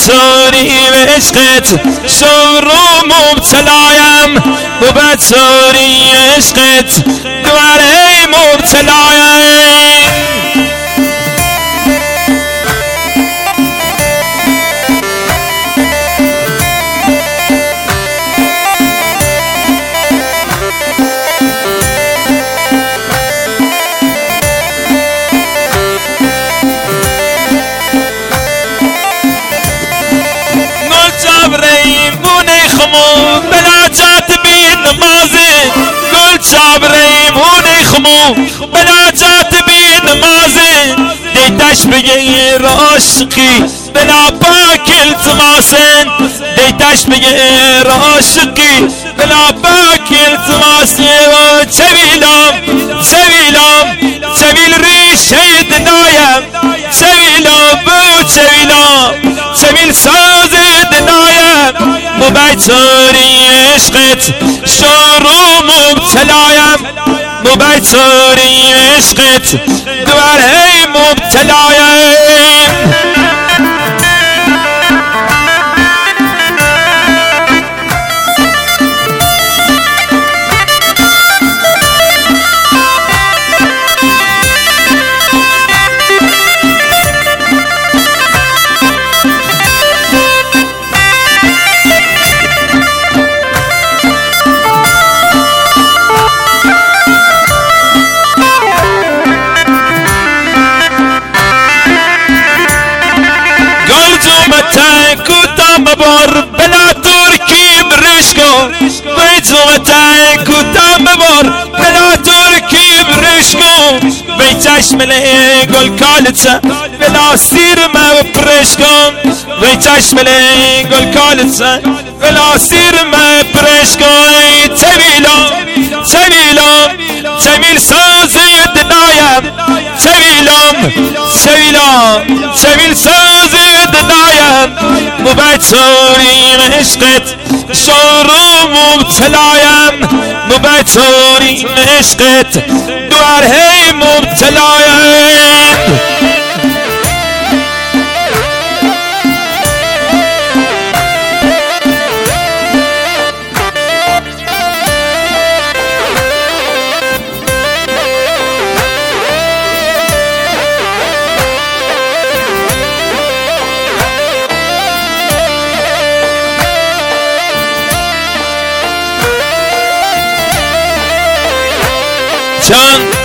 بدسوری عشقت شور مبتلایم بدسوری عشقت دوباره مبتلایم بلا جات بی نمازه گل چابره مونه خمو بلا جات بی نمازه دیتش بگیر عاشقی بلا پاک التماسن دیتش بگیر عاشقی بلا پاک التماسه و چویلم چویلم چویل ریشه دنایم چویلم بو چویلم چویل ساز دنایم بدسوری عشقت شور مبتلایم بدسوری عشقت دوباره مبتلایم بلا ترکی برشکو بیزومتای کتام ببر بلا ترکی برشکو بی چشمله گل کالتسا بلا سیر ما برشکو بی چشمله گل کالتسا بلا سیر ما برشکو چویلم چویلم چویل سازی دنایم چویلم چویلم چویل سازی دنایم بدسوری عشقت شور مبتلایم بدسوری عشقت دوباره مبتلایم John